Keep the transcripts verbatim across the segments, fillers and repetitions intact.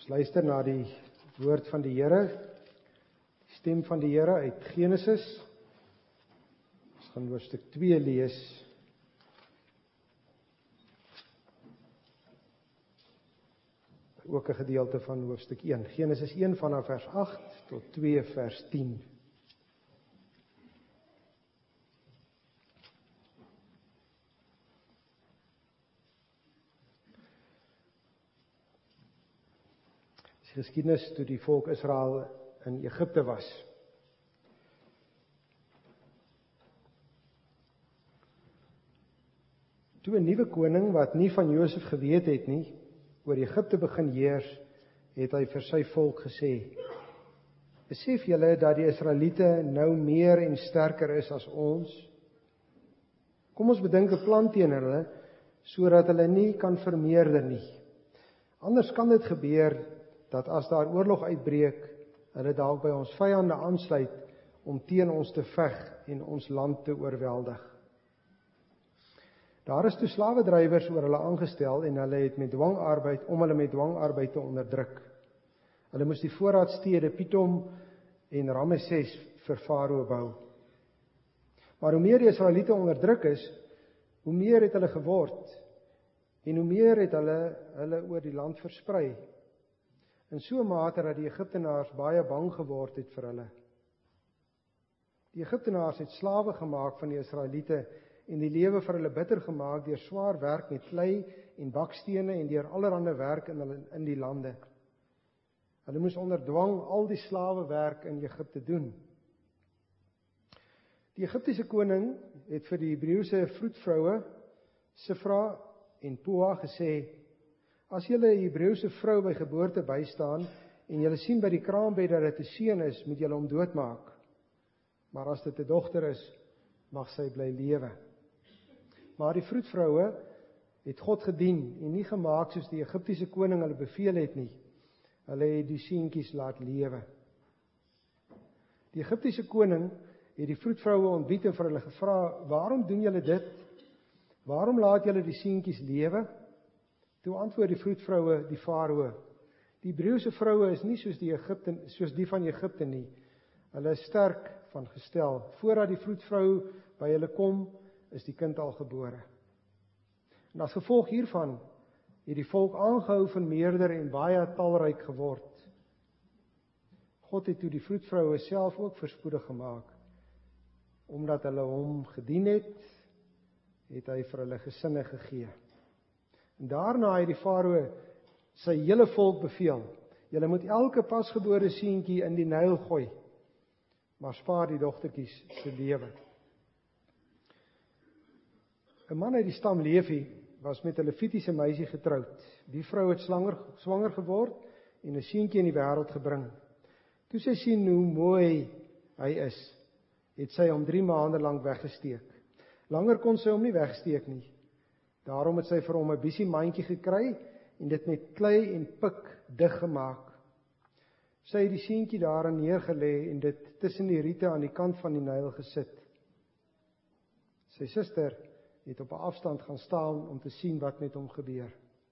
Ons luister na die woord van die Here, die stem van die Here uit Genesis. Ons gaan hoofstuk twee lees. Ook 'n gedeelte van hoofstuk een. Genesis een vanaf vers agt tot twee vers tien. Geskiedenis toe die volk Israel in Egipte was. Toe 'n nuwe koning wat nie van Josef geweet het nie, oor Egipte begin heers, het hy vir sy volk gesê: Besef julle dat die Israeliete nou meer en sterker is as ons? Kom ons bedink 'n plan teen hulle, sodat hulle nie kan vermeerder nie. Anders kan dit gebeur dat as daar oorlog uitbreek, hulle dalk by ons vyande aansluit om teen ons te veg en ons land te oorweldig. Daar is toe slawedrywers oor hulle aangestel en hulle het met dwangarbeid om hulle met dwangarbeid te onderdruk. Hulle moes die voorraadstede Pithom en Ramesses vir Farao bou. Maar hoe meer die Israeliete onderdruk is, hoe meer het hulle geword en hoe meer het hulle hulle oor die land versprei. In so 'n mate dat die Egiptenaars baie bang geword het vir hulle. Die Egiptenaars het slawe gemaak van die Israeliete en die lewe vir hulle bitter gemaak deur swaar werk met klei en bakstene en deur allerlei werk in hulle in die lande. Hulle moes onder dwang al die slawewerk in Egipte doen. Die Egiptiese koning het vir die Hebreëse vroedvroue Sifra en Poa gesê: As julle 'n Hebreëse vrou by geboorte bystaan en julle sien by die kraambed dat dit 'n seun is, moet julle hom doodmaak. Maar as dit 'n dogter is, mag sy bly lewe. Maar die vroedvroue het God gedien en nie gemaak soos die Egiptiese koning hulle beveel het nie. Hulle het die seentjies laat lewe. Die Egiptiese koning het die vroedvroue ontbied en vir hulle gevra: Waarom doen julle dit? Waarom laat julle die seentjies lewe? Toe antwoord die vroedvroue die Farao: Die Hebreëse vroue is nie soos die Egipte, soos die van Egipte nie. Hulle is sterk van gestel. Voordat die vroedvrou by hulle kom, is die kind al gebore. En as gevolg hiervan het die volk aangehou vermeerder en baie talryk geword. God het toe die vroedvroue self ook voorspoedig gemaak. Omdat hulle hom gedien het, het hy vir hulle gesinne gegee. En daarna het die Farao sy hele volk beveel: Julle moet elke pasgebore seentjie in die Nyl gooi, maar spaar die dogtertjies se lewe. 'n Man uit die stam Levi was met 'n Levitiese meisie getroud. Die vrou het swanger, swanger geword en 'n seentjie in die wêreld gebring. Toe sy sien hoe mooi hy is, het sy hom drie maande lank weggesteek. Langer kon sy hom nie wegsteek nie. Daarom het sy vir hom 'n biesie mandjie gekry en dit met klei en pik diggemaak. Sy het die seentjie daarin neergelê en dit tussen die riete aan die kant van die Nyl gesit. Sy suster het op 'n afstand gaan staan om te sien wat met hom gebeur.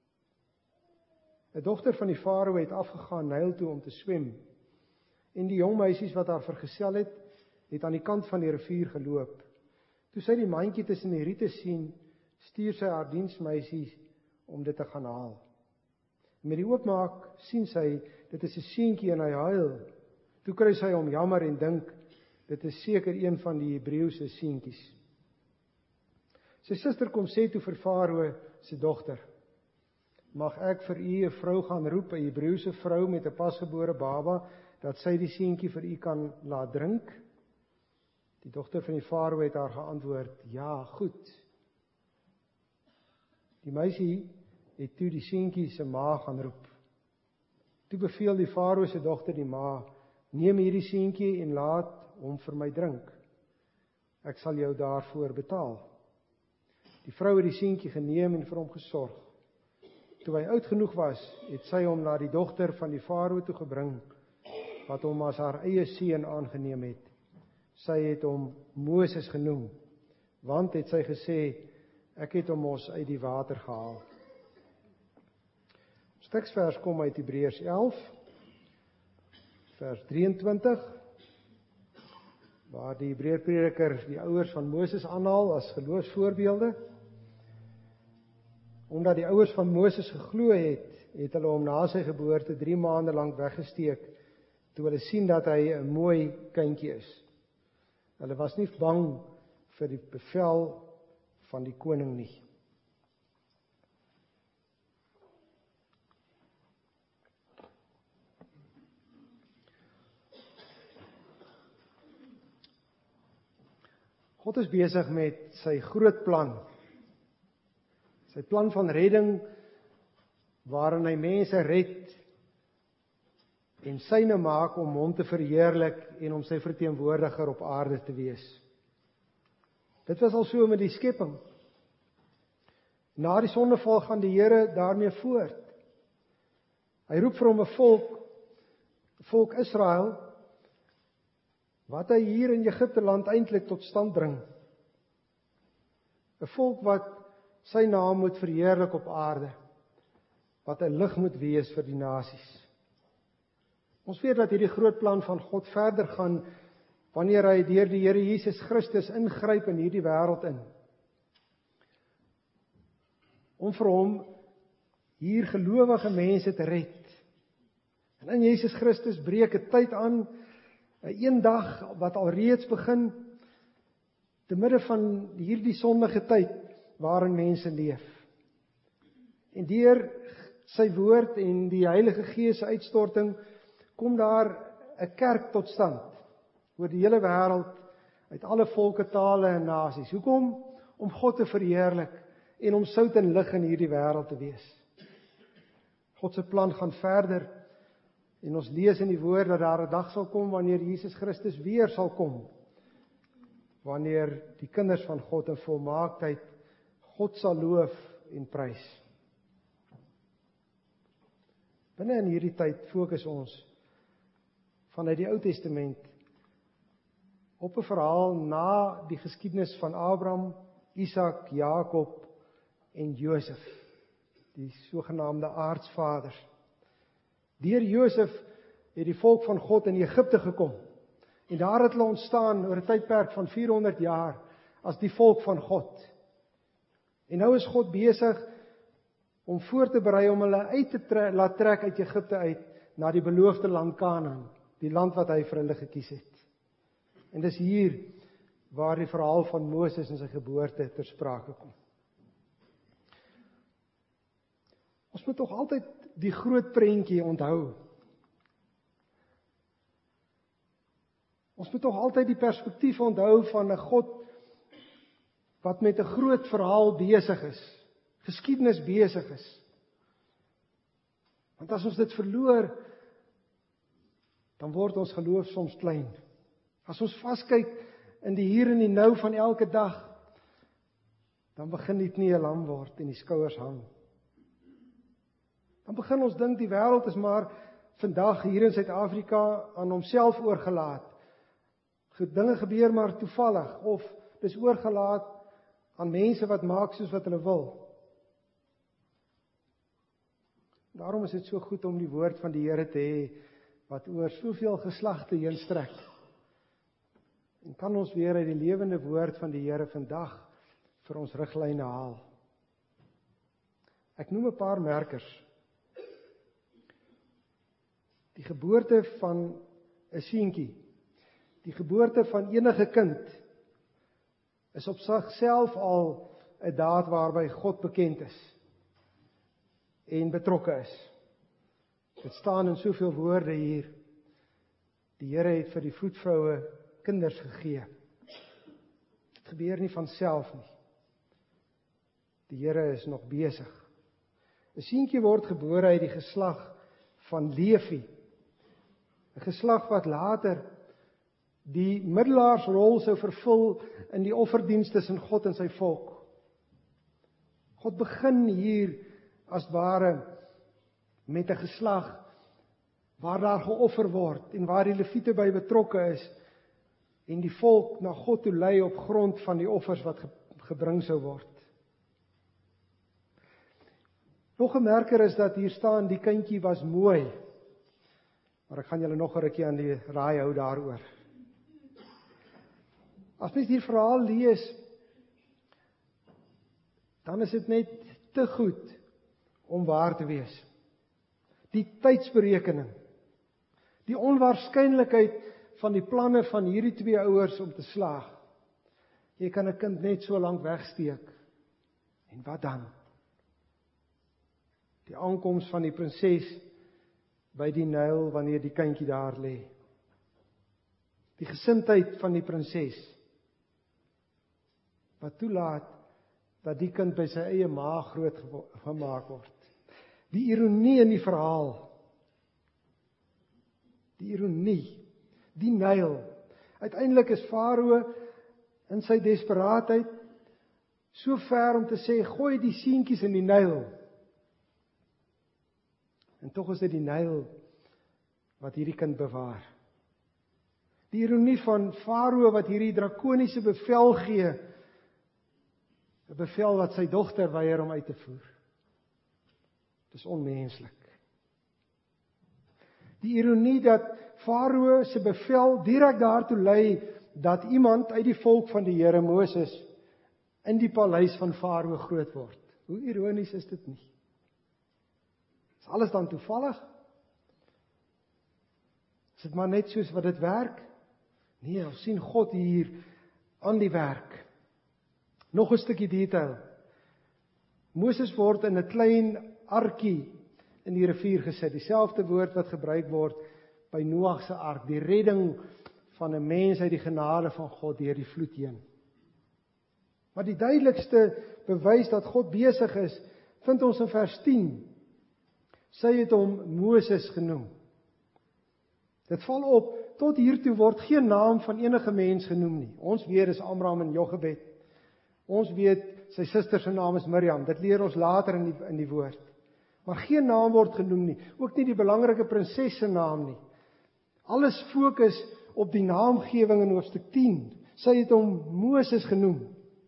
'n Dogter van die Farao het afgegaan Nyl toe om te swem, en die jong meisies wat haar vergesel het, het aan die kant van die rivier geloop. Toe sy die mandjie tussen die riete sien, stuur sy haar diensmeisie om dit te gaan haal. Met die oopmaak sien sy, dit is 'n seentjie en hy huil. Toe kry sy hom jammer en dink, dit is seker een van die Hebreëse seentjies. Sy suster kom sê toe vir Farao se dogter: Mag ek vir u 'n vrou gaan roep, 'n Hebreëse vrou met 'n pasgebore baba, dat sy die seentjie vir u kan laat drink? Die dogter van die Farao het haar geantwoord: Ja, goed. Die meisie het toe die seentjie se ma gaan roep. Toe beveel die Farao se dogter die ma: Neem hierdie seentjie en laat hom vir my drink. Ek sal jou daarvoor betaal. Die vrou het die seentjie geneem en vir hom gesorg. Toe hy oud genoeg was, het sy hom na die dogter van die Farao toe gebring, wat hom as haar eie seun aangeneem het. Sy het hom Moses genoem, want het sy gesê: Ek het hom mos uit die water gehaal. teksvers kom uit Hebreërs elf, vers drieëntwintig, waar die Hebreërprediker die ouers van Moses aanhaal as geloofsvoorbeelde. Omdat die ouers van Moses geglo het, het hulle hom na sy geboorte drie maande lank weggesteek, toe hulle sien dat hy 'n mooi kindjie is. Hulle was nie bang vir die bevel van die koning nie. God is besig met sy groot plan. Sy plan van redding, waarin hy mense red en syne maak om hom te verheerlik en om sy verteenwoordiger op aarde te wees. Dit was al so met die skepping. Na die sondeval gaan die Here daarmee voort. Hy roep vir hom 'n volk, volk Israel, wat hy hier in Egipte land eintlik tot stand bring. 'n Volk wat sy naam moet verheerlik op aarde, wat 'n lig moet wees vir die nasies. Ons weet dat hierdie groot plan van God verder gaan, wanneer hy deur die Here Jesus Christus ingryp in hierdie wêreld in. Om vir hom hier gelowige mense te red. En in Jesus Christus breek 'n tyd aan, 'n een dag wat alreeds begin, te midde van hierdie sondige tyd waarin mense leef. En deur sy woord en die Heilige Gees se uitstorting kom daar 'n kerk tot stand oor die hele wêreld, uit alle volke, tale en nasies. Hoekom? Om God te verheerlik en om sout en lig in hierdie wêreld te wees. God se plan gaan verder en ons lees in die woord dat daar 'n dag sal kom wanneer Jesus Christus weer sal kom. Wanneer die kinders van God in volmaaktheid God sal loof en prys. Binne in hierdie tyd fokus ons vanuit die Ou Testament op 'n verhaal na die geskiedenis van Abraham, Isak, Jakob en Josef, die sogenaamde aardsvaders. Deur Josef het die volk van God in Egipte gekom. En daar het hulle ontstaan oor 'n tydperk van vierhonderd jaar as die volk van God. En nou is God besig om voor te berei om hulle uit te tre- laat trek uit Egipte uit na die beloofde land Kanaan, die land wat hy vir hulle gekies het. En dis hier waar die verhaal van Moses en sy geboorte ter sprake kom. Ons moet tog altyd die groot prentjie onthou. Ons moet tog altyd die perspektief onthou van 'n God wat met 'n groot verhaal besig is, geskiedenis besig is. Want as ons dit verloor, dan word ons geloof soms klein. As ons vaskyk in die hier en die nou van elke dag, dan begin die knieë lam word en die skouers hang. Dan begin ons dink die wêreld is maar vandag hier in Suid-Afrika aan homself oorgelaat. Dinge gebeur maar toevallig of dis oorgelaat aan mense wat maak soos wat hulle wil. Daarom is dit so goed om die woord van die Here te hê wat oor soveel geslagte heen strek. En kan ons weer uit die lewende woord van die Here vandag vir ons riglyne haal. Ek noem 'n paar merkers. Die geboorte van 'n seentjie, die geboorte van enige kind, is op sigself al 'n daad waarby God bekend is en betrokke is. Dit staan in soveel woorde hier. Die Here het vir die vroedvroue kinders gegee. Dit gebeur nie van self nie. Die Here is nog besig. 'n Seentjie word gebore uit die geslag van Levi. 'n Geslag wat later die middelaarsrol sou vervul in die offerdiens tussen God en sy volk. God begin hier as ware met 'n geslag waar daar geoffer word en waar die Lewiete by betrokke is en die volk na God toe lei op grond van die offers wat gebring sou word. Nog 'n merker is dat hier staan, die kindjie was mooi. Maar ek gaan julle nog 'n rukkie aan die raai hou daaroor. As mens hierdie verhaal lees, dan is dit net te goed om waar te wees. Die tydsberekening, die onwaarskynlikheid van die planne van hierdie twee ouers om te slaag. Jy kan 'n kind net so lank wegsteek. En wat dan? Die aankoms van die prinses by die Nyl wanneer die kindjie daar lê. Die gesindheid van die prinses wat toelaat dat die kind by sy eie ma groot gemaak word. Die ironie in die verhaal. Die ironie, die Nyl. Uiteindelik is Farao in sy desperaatheid so ver om te sê, gooi die seentjies in die Nyl. En tog is dit die Nyl wat hierdie kind bewaar. Die ironie van Farao wat hierdie drakoniese bevel gee, 'n bevel wat sy dogter weier om uit te voer. Dit is onmenslik. Die ironie dat Farao se bevel direk daartoe lei dat iemand uit die volk van die Here, Moses, in die paleis van Farao groot word. Hoe ironies is dit nie? Is alles dan toevallig? Is dit maar net soos wat dit werk? Nee, ons sien God hier aan die werk. Nog 'n stukkie detail. Moses word in 'n klein arkie in die rivier gesit. Dieselfde woord wat gebruik word by Noag se ark, die redding van 'n mens uit die genade van God deur die vloed heen. Maar die duidelikste bewys dat God besig is, vind ons in vers tien. Sy het hom Moses genoem. Dit val op, tot hiertoe word geen naam van enige mens genoem nie. Ons weet is Amram en Jochebed. Ons weet sy suster se naam is Miriam. Dit leer ons later in die, in die woord. Maar geen naam word genoem nie. Ook nie die belangrike prinses se naam nie. Alles fokus op die naamgewing in hoofstuk tien. Sy het hom Moses genoem.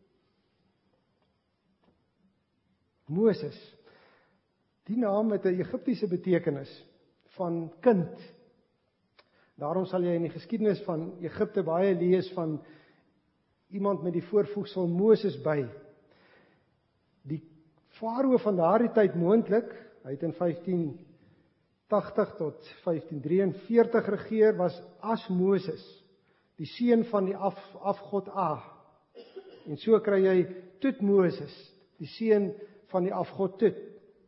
Moses. Die naam het 'n Egiptiese betekenis van kind. Daarom sal jy in die geskiedenis van Egipte baie lees van iemand met die voorvoegsel Moses by. Die farao van daardie tyd moontlik, hy het in vyftien tagtig tot vyftien drieënveertig regeer, was as Moses, die seun van die af, afgod A. En so kry jy Tutmoses, die seun van die afgod Tut.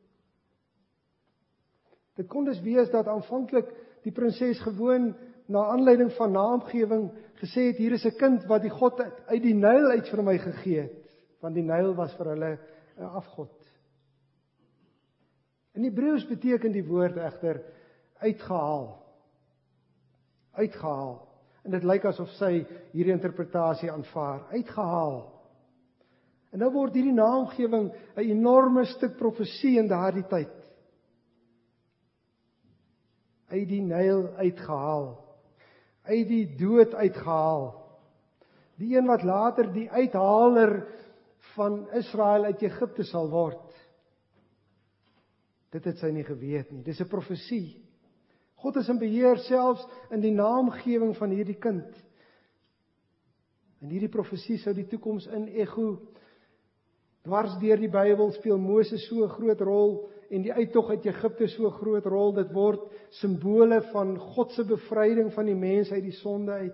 Dit kon dus wees dat aanvanklik die prinses gewoon na aanleiding van naamgewing gesê het, hier is 'n kind wat die God uit die Nyl uit vir my gegee het, want die Nyl was vir hulle 'n afgod. In Hebreëus beteken die woord egter uitgehaal. Uitgehaal. En dit lyk asof sy hierdie interpretasie aanvaar. Uitgehaal. En nou word hierdie naamgewing 'n enorme stuk profesie in daardie tyd. Uit die Nyl uitgehaal. Uit die dood uitgehaal. Die een wat later die uithaler van Israel uit Egipte sal word. Dit het sy nie geweet nie. Dis 'n profesie. God is in beheer selfs in die naamgewing van hierdie kind. En hierdie profesie sou die toekoms in ego. Dwars deur die Bybel speel Moses so 'n groot rol en die uittog uit Egipte so 'n groot rol. Dit word simbole van God se bevryding van die mens uit die sonde uit.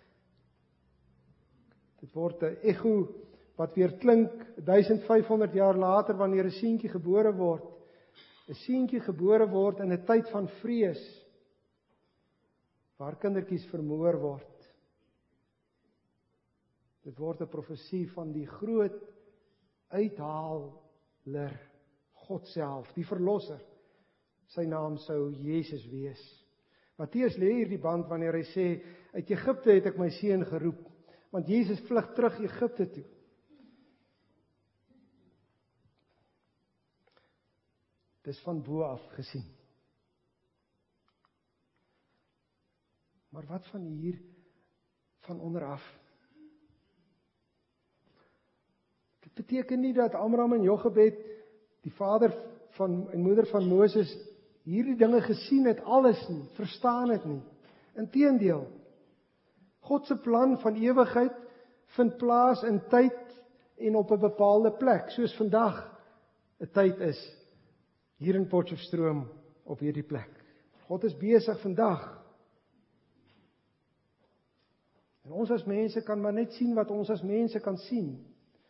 Dit word 'n ego wat weer klink duisendvyfhonderd jaar later wanneer 'n seentjie gebore word. 'n Seentjie gebore word in 'n tyd van vrees waar kindertjies vermoor word. Dit word 'n profesie van die groot uithaler, God self, die verlosser. Sy naam sou Jesus wees. Matteus lê hier die band wanneer hy sê, uit Egipte het ek my seun geroep, want Jesus vlug terug Egipte toe. Dis van bo af gesien. Maar wat van hier van onder af? Dit beteken nie dat Amram en Jochebed, die vader van, en moeder van Moses hierdie dinge gesien het, alles nie, verstaan het nie. Inteendeel, God se plan van ewigheid vind plaas in tyd en op 'n bepaalde plek, soos vandag 'n tyd is hier in Potchefstroom op hierdie plek. God is besig vandag. En ons as mense kan maar net sien wat ons as mense kan sien.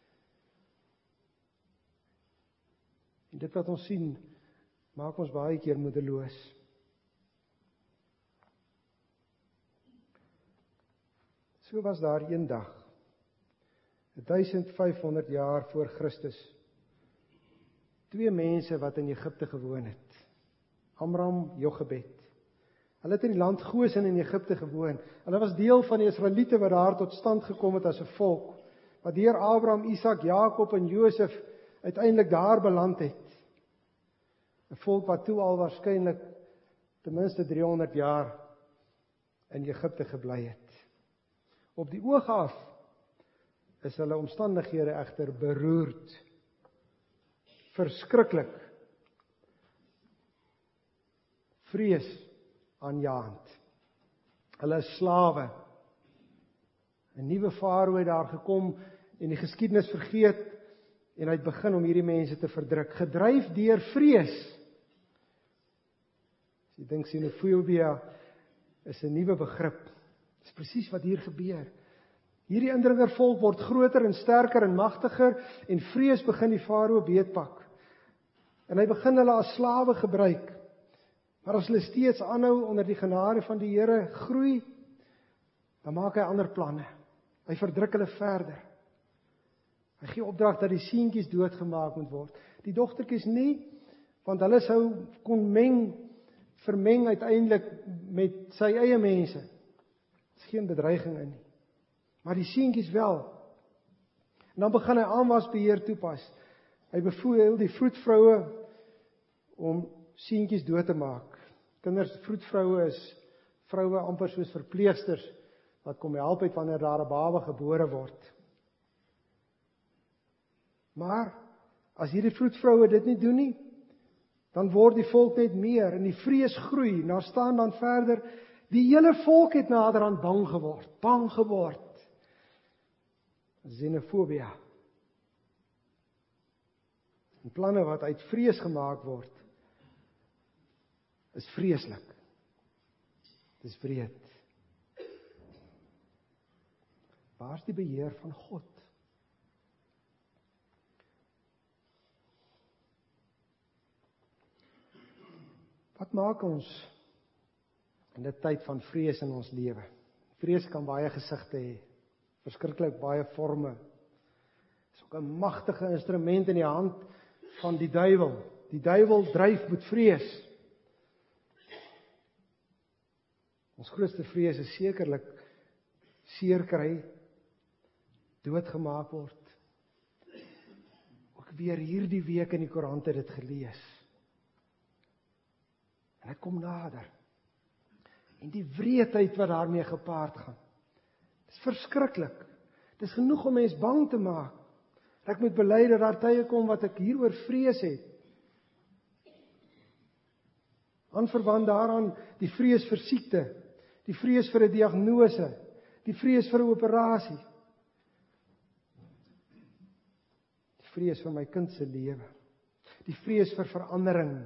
En dit wat ons sien, maak ons baie keer moedeloos. So was daar een dag, duisend vyfhonderd jaar voor Christus, twee mense wat in Egipte gewoon het. Amram, Jochebed. Hulle het in die land Goshen in Egipte gewoon. Hulle was deel van die Israeliete wat daar tot stand gekom het as 'n volk, wat deur Abraham, Isak, Jakob en Josef uiteindelik daar beland het. 'n Volk wat toe al waarskynlik ten minste driehonderd jaar in Egipte gebly het. Op die oog af is hulle omstandighede egter beroerd, verskriklik, vrees aanjaend. Hulle is slawe. 'n Nuwe farao het daar gekom en die geskiedenis vergeet en hy het begin om hierdie mense te verdruk, gedryf deur vrees. As jy dink xenofobie is 'n nuwe begrip. Dit is presies wat hier gebeur. Hierdie indringervolk word groter en sterker en magtiger en vrees begin die farao beetpak. En hy begin hulle as slawe gebruik. Maar as hulle steeds aanhou onder die genade van die Here groei, dan maak hy ander planne. Hy verdruk hulle verder. Hy gee opdrag dat die seentjies doodgemaak moet word. Die dogtertjies nie, want hulle sou kon meng, vermeng uiteindelik met sy eie mense. Dit is geen bedreiging in nie. Maar die seentjies wel. En dan begin hy aanwasbeheer toepas. Hy bevoel die vroedvroue om seentjies dood te maak. Kinders, vroedvroue is vroue amper soos verpleegsters wat kom help uit wanneer daar 'n baba gebore word. Maar as hierdie vroedvroue dit nie doen nie, dan word die volk net meer en die vrees groei. Nou staan dan verder, die hele volk het naderhand bang geword, bang geword. Xenofobie. En planne wat uit vrees gemaak word, is vreeslik. Dit is wreed. Waar is die beheer van God? Wat maak ons in 'n tyd van vrees in ons lewe? Vrees kan baie gesigte hê, verskriklik baie forme. Dit is ook 'n magtige instrument in die hand van die duiwel. Die duiwel dryf met vrees. Ons grootste vrees is sekerlik seer kry, doodgemaak word. Ook weer hierdie week in die koerante dit gelees. En dit kom nader. En die wreedheid wat daarmee gepaard gaan. Dit is verskriklik. Dit is genoeg om mens bang te maak. Ek moet bely dat daar tye kom wat ek hieroor vrees het. Aanverwant daaraan die vrees vir siekte, die vrees vir 'n diagnose, die vrees vir 'n operasie. Die vrees vir my kind se lewe. Die vrees vir verandering.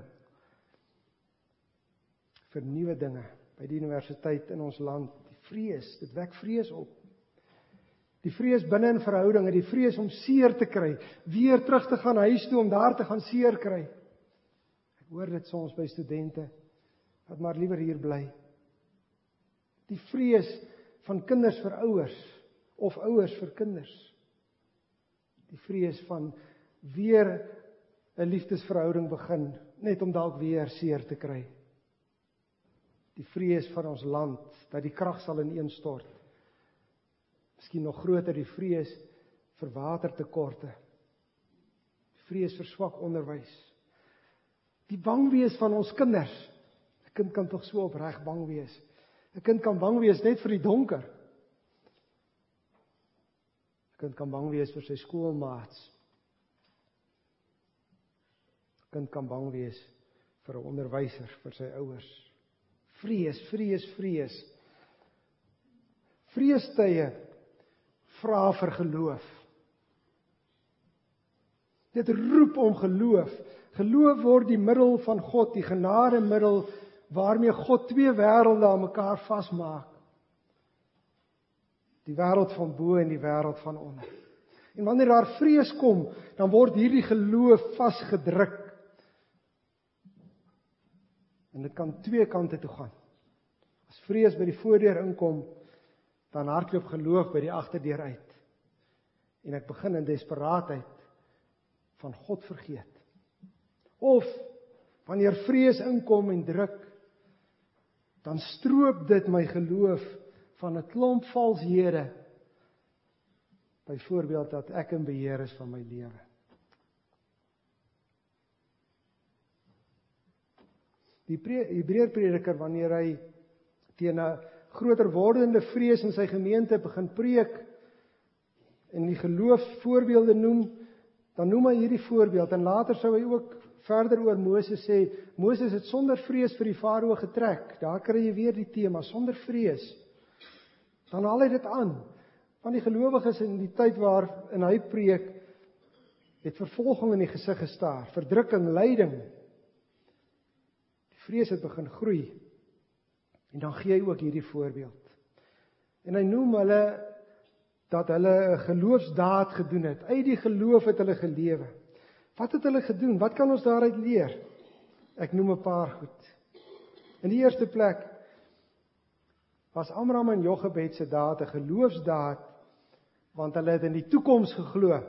Vir nuwe dinge by die universiteit in ons land. Die vrees, dit wek vrees op. Die vrees binne in verhoudinge, die vrees om seer te kry, weer terug te gaan huis toe om daar te gaan seer kry. Ek hoor dit soms by studente wat maar liewer hier bly. Die vrees van kinders vir ouers of ouers vir kinders. Die vrees van weer 'n liefdesverhouding begin net om dalk weer seer te kry. Die vrees van ons land, dat die krag sal ineenstort. Miskien nog groter die vrees vir watertekorte. Die vrees vir swak onderwys. Die bang wees van ons kinders. 'n Kind kan tog so opreg bang wees. 'n Kind kan bang wees net vir die donker. 'n Kind kan bang wees vir sy skoolmaats. kind kan bang wees vir 'n onderwyser, vir sy ouers. Vrees, vrees, vrees. Vreestye vra vir geloof. Dit roep om geloof. Geloof word die middel van God, die genade middel waarmee God twee wêrelde aan mekaar vasmaak. Die wêreld van bo en die wêreld van onder. En wanneer daar vrees kom, dan word hierdie geloof vasgedruk. En dit kan twee kante toe gaan. As vrees by die voordeur inkom, dan hardloop geloof by die agterdeur uit. En ek begin in desperaatheid van God vergeet. Of, wanneer vrees inkom en druk, dan stroop dit my geloof van 'n klomp valshede. Byvoorbeeld dat ek in beheer is van my lewe. Die Hebreërprediker, wanneer hy teen 'n groter wordende vrees in sy gemeente begin preek en die geloofsvoorbeelde noem, dan noem hy hierdie voorbeeld, en later sou hy ook verder oor Moses sê, Moses het sonder vrees vir die farao getrek. Daar kry jy weer die tema, sonder vrees. Dan haal hy dit aan, want die gelowiges in die tyd waarin hy preek, het vervolging in die gesig gestaar, verdrukking, lyding. Die vrees het begin groei. En dan gee hy ook hierdie voorbeeld. En hy noem hulle dat hulle 'n geloofsdaad gedoen het. Uit die geloof het hulle gelewe. Wat het hulle gedoen? Wat kan ons daaruit leer? Ek noem 'n paar goed. In die eerste plek was Amram en Jochebed se daad 'n geloofsdaad, want hulle het in die toekoms geglo. As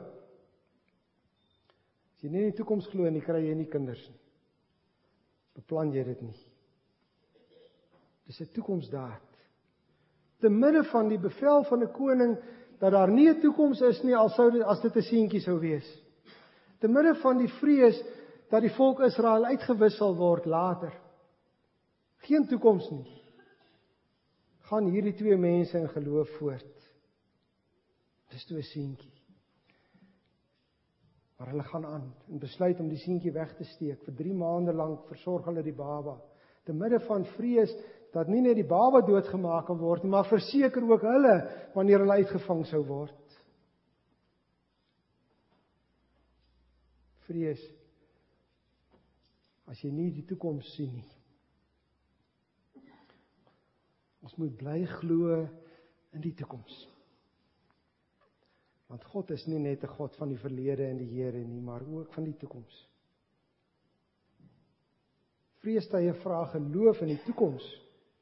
jy nie in die toekoms glo nie, kry jy nie kinders nie. Beplan jy dit nie. Dis 'n toekomsdaad. Te midde van die bevel van 'n koning dat daar nie 'n toekoms is nie, al sou dit as dit 'n seentjie sou wees. Te midde van die vrees dat die volk Israel uitgewissel word later. Geen toekoms nie. Gaan hierdie twee mense in geloof voort. Dis toe 'n seentjie. Maar hulle gaan aan en besluit om die seentjie weg te steek. Vir drie maande lank versorg hulle die baba. Te midde van vrees dat nie net die baba doodgemaak kan word nie, maar verseker ook hulle wanneer hulle uitgevang sou word. Vrees as jy nie die toekoms sien nie. Ons moet bly glo in die toekoms. Want God is nie net 'n God van die verlede en die Here nie, maar ook van die toekoms. Vreestye vra geloof in die toekoms.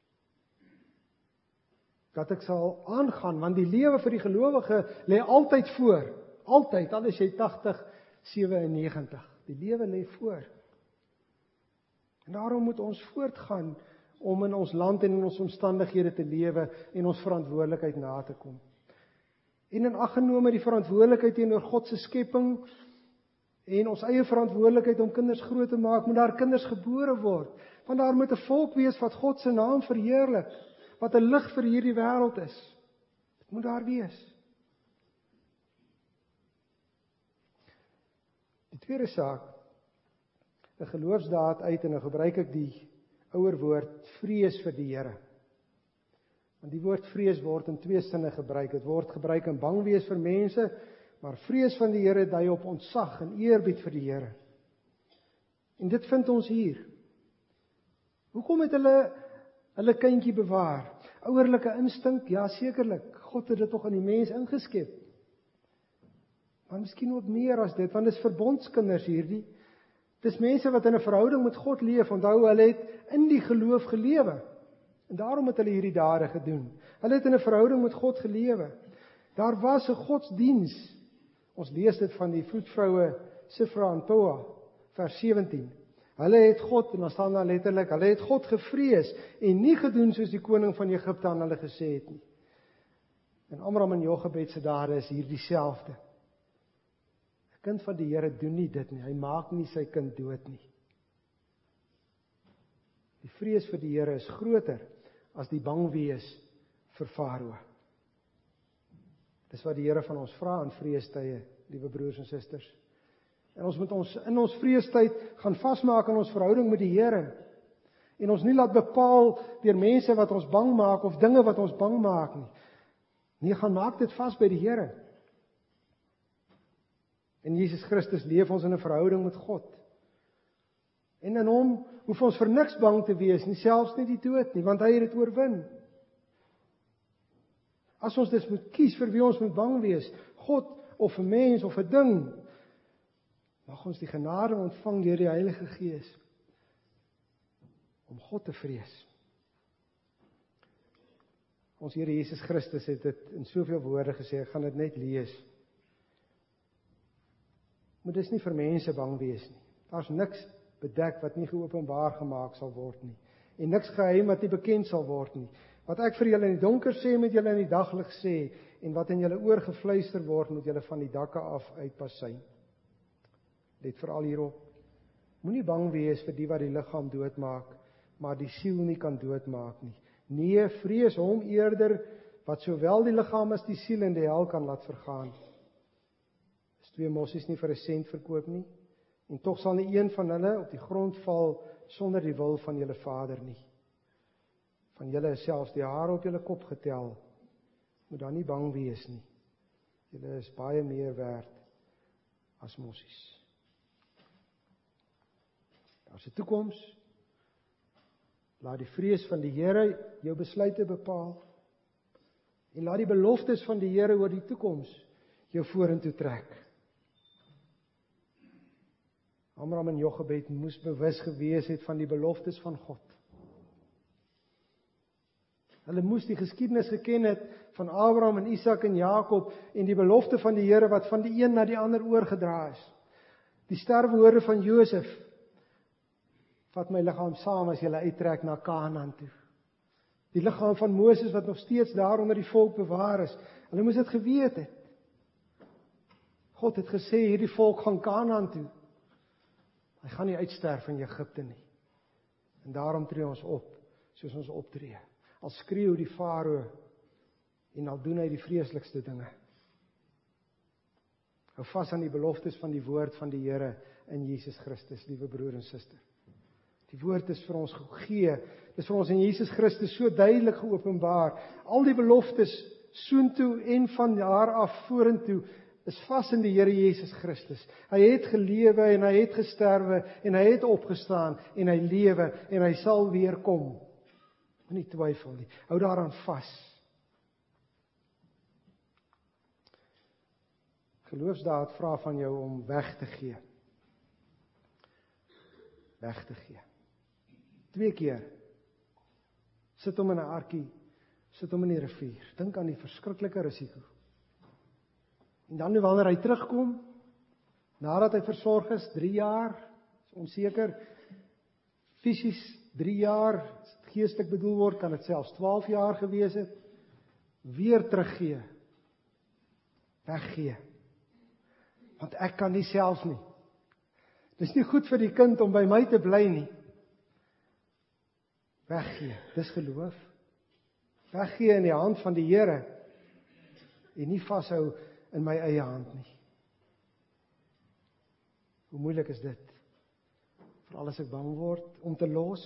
Dat ek sal aangaan, want die lewe vir die gelowige lê altyd voor. Altyd, al is jy tagtig, sewennegentig. Die lewe lê voor. En daarom moet ons voortgaan om in ons land en in ons omstandighede te lewe en ons verantwoordelikheid na te kom. En in ag genome die verantwoordelikheid teenoor God se skepping en ons eie verantwoordelikheid om kinders groot te maak, moet daar kinders gebore word. Want daar moet 'n volk wees wat God se naam verheerlik, wat 'n lig vir hierdie wêreld is. Dit moet daar wees. Die tweede saak, 'n geloofsdaad uit, en nou gebruik ek die ouer woord vrees vir die Here. Want die woord vrees word in twee sinne gebruik. Dit word gebruik in bang wees vir mense, maar vrees van die Here dui op ontzag en eerbied vir die Here. En dit vind ons hier. Hoekom het hulle hulle kindjie bewaar? Ouerlike instink? Ja, sekerlik. God het dit tog in die mens ingeskep. Maar miskien ook meer as dit, want dit is verbondskinders hierdie. Dis mense wat in 'n verhouding met God leef. Onthou, hulle het in die geloof gelewe. En daarom het hulle hierdie dade gedoen. Hulle het in 'n verhouding met God gelewe. Daar was 'n godsdiens. Ons lees dit van die vroedvroue Sifra en Poa, vers sewentien. Hulle het God, en dan staan daar letterlik, hulle het God gevrees en nie gedoen soos die koning van Egipte aan hulle gesê het nie. En Amram en Jochebed se dade is hier dieselfde. 'n Kind van die Here doen nie dit nie. Hy maak nie sy kind dood nie. Die vrees vir die Here is groter as die bang wees vir Farao. Dis wat die Here van ons vra in vreestye, liewe broers en susters. En ons moet ons in ons vreestyd gaan vasmaak in ons verhouding met die Here. En ons nie laat bepaal deur mense wat ons bang maak of dinge wat ons bang maak nie. Nee, gaan maak dit vas by die Here. En Jesus Christus leef ons in 'n verhouding met God. En in hom hoef ons vir niks bang te wees nie, selfs nie die dood nie, want hy het dit oorwin. As ons dus moet kies vir wie ons moet bang wees, God of 'n mens of 'n ding, mag ons die genade ontvang deur die Heilige Gees om God te vrees. Ons Here Jesus Christus het dit in soveel woorde gesê, ek gaan dit net lees. Maar dis nie vir mense bang wees nie. Daar's niks bedek wat nie geopenbaar gemaak sal word nie. En niks geheim wat nie bekend sal word nie. Wat ek vir julle in die donker sê, met julle in die daglig sê, en wat in julle oor gefluister word, moet julle van die dakke af uitpasyn. Let veral hierop. Moenie bang wees vir die wat die liggaam doodmaak, maar die siel nie kan doodmaak nie. Nee, vrees hom eerder wat sowel die liggaam as die siel in die hel kan laat vergaan. Is twee mossies nie vir 'n sent verkoop nie, en tog sal nie een van hulle op die grond val sonder die wil van julle Vader nie. Van julle is selfs die hare op julle kop getel. Moet dan nie bang wees nie. Julle is baie meer werd as mossies. Daar's 'n toekoms. Laat die vrees van die Here jou besluite bepaal. En laat die beloftes van die Here oor die toekoms jou vorentoe trek. Abraham en Jochebed moes bewus gewees het van die beloftes van God. Hulle moes die geskiedenis geken het van Abraham en Isak en Jakob en die belofte van die Here wat van die een na die ander oorgedra is. Die sterfwoorde van Josef: vat my liggaam saam as julle uittrek na Kanaan toe. Die liggaam van Moses wat nog steeds daar onder die volk bewaar is. Hulle moes dit geweet het. God het gesê hierdie volk gaan Kanaan toe. Hy gaan nie uitsterf in Egipte nie. En daarom tree ons op, soos ons optree. Al skreeu die farao en al doen hy die vreeslikste dinge. Hou vas aan die beloftes van die woord van die Here in Jesus Christus, liewe broer en suster. Die woord is vir ons gegee. Dit is vir ons in Jesus Christus so duidelik geopenbaar. Al die beloftes soontoe en van daar af vorentoe is vas in die Here Jesus Christus. Hy het gelewe en hy het gesterwe en hy het opgestaan en hy lewe en hy sal weer kom. Moenie twyfel nie. Hou daaraan vas. Geloofsdaad vra van jou om weg te gee. Weg te gee. Twee keer. Sit hom in 'n arkie, sit hom in die rivier. Dink aan die verskriklike risiko. En dan wanneer hy terugkom, nadat hy versorg is, drie jaar, is onseker, fisies drie jaar, as dit geestelik bedoel word, kan dit selfs twaalf jaar gewees het, weer teruggee, weggee. Want ek kan nie self nie. Dis nie goed vir die kind om by my te bly nie. Weggee, dis geloof. Weggee in die hand van die Here en nie vashou in my eie hand nie. Hoe moeilik is dit? Veral as ek bang word om te los.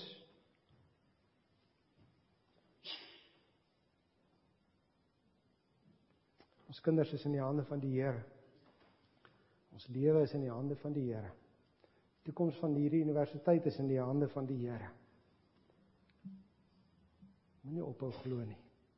Ons kinders is in die hande van die Here. Ons lewe is in die hande van die Here. Die toekoms van hierdie universiteit is in die hande van die Here. Moenie ophou glo nie.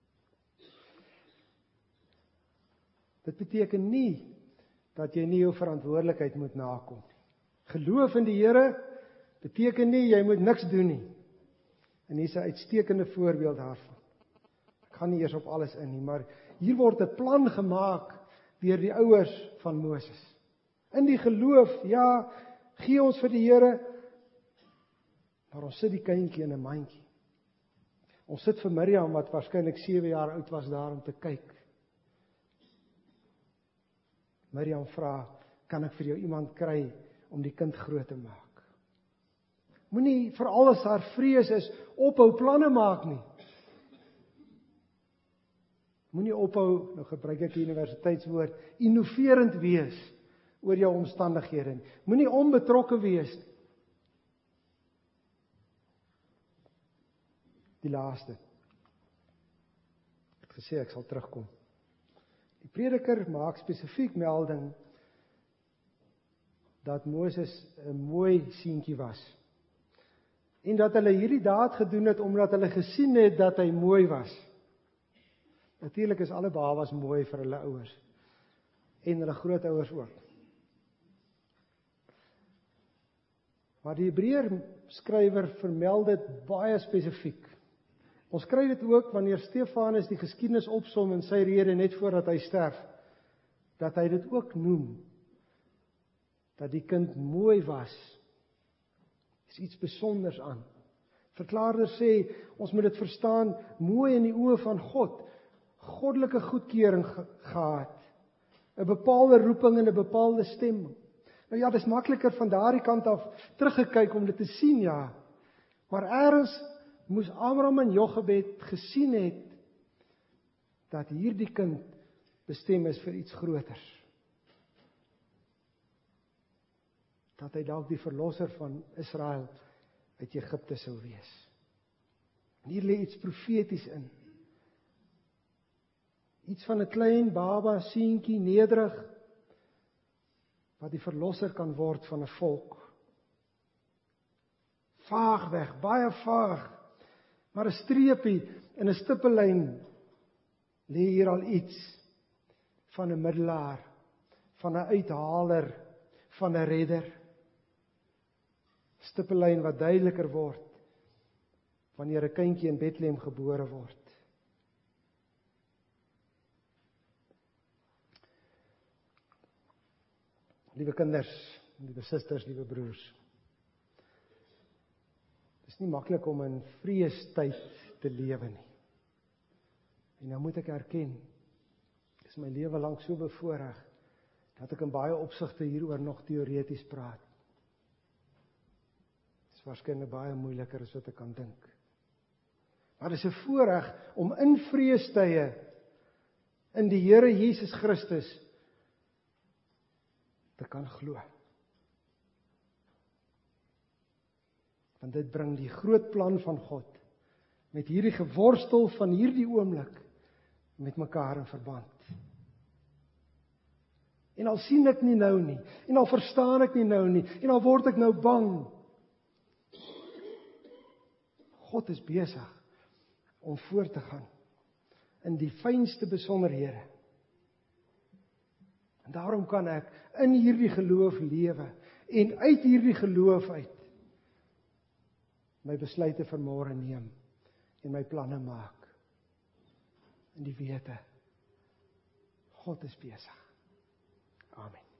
Dit beteken nie dat jy nie jou verantwoordelikheid moet nakom nie. Geloof in die Here beteken nie jy moet niks doen nie. En hier is 'n uitstekende voorbeeld daarvan. Ek gaan nie eers op alles in nie, maar hier word 'n plan gemaak deur die ouers van Moses. In die geloof, ja, gee ons vir die Here, maar ons sit die kindjie in 'n mandjie. Ons sit vir Miriam, wat waarskynlik sewe jaar oud was, daar om te kyk. Miriam vra, kan ek vir jou iemand kry om die kind groot te maak? Moenie vir alles haar vrees is, ophou planne maak nie. Moenie ophou, nou gebruik ek die universiteitswoord, innoverend wees, oor jou omstandighede nie. Moenie onbetrokke wees nie. Die laaste. Ek het gesê ek sal terugkom. Die prediker maak spesifiek melding dat Moses 'n mooi seentjie was. En dat hulle hierdie daad gedoen het omdat hulle gesien het dat hy mooi was. Natuurlik is alle babas mooi vir hulle ouers en hulle grootouers ook. Maar die Hebreër skrywer vermeld dit baie spesifiek. Ons kry dit ook wanneer Stefanus die geskiedenis opsom in sy rede net voordat hy sterf, dat hy dit ook noem, dat die kind mooi was. Is iets besonders aan. Verklaarders sê, ons moet dit verstaan, mooi in die oë van God, goddelike goedkeuring ge gehad, 'n bepaalde roeping en 'n bepaalde stemming. Nou ja, dis makliker van daardie kant af teruggekyk om dit te sien, ja. Maar eers moes Abraham en Jochebed gesien het dat hierdie kind bestem is vir iets groters. Dat hy dalk die verlosser van Israel uit Egipte sou wees. En hier lê iets profeties in. Iets van 'n klein baba, seentjie, nederig, wat die verlosser kan word van 'n volk. Vaag weg, baie vaag, maar 'n streepie en 'n stippellyn lê hier al iets van 'n middelaar, van 'n uithaler, van 'n redder. Stippellyn wat duideliker word wanneer 'n kindjie in Bethlehem gebore word. Liewe kinders, liewe susters, liewe broers. Dit is nie maklik om in vreestyd te lewe nie. En nou moet ek erken, dis my lewe lank so bevoorreg dat ek in baie opsigte hieroor nog teoreties praat. Dit is waarskynlik baie moeiliker as wat ek kan dink. Maar dit is 'n voorreg om in vreestye in die Here Jesus Christus te kan glo. Want dit bring die groot plan van God met hierdie geworstel van hierdie oomblik met mekaar in verband. En al sien ek nie nou nie, en al verstaan ek nie nou nie, en al word ek nou bang. God is besig om voort te gaan in die fynste besonderhede. En daarom kan ek in hierdie geloof lewe en uit hierdie geloof uit my besluite van môre neem en my planne maak. In die wete, God is besig. Amen.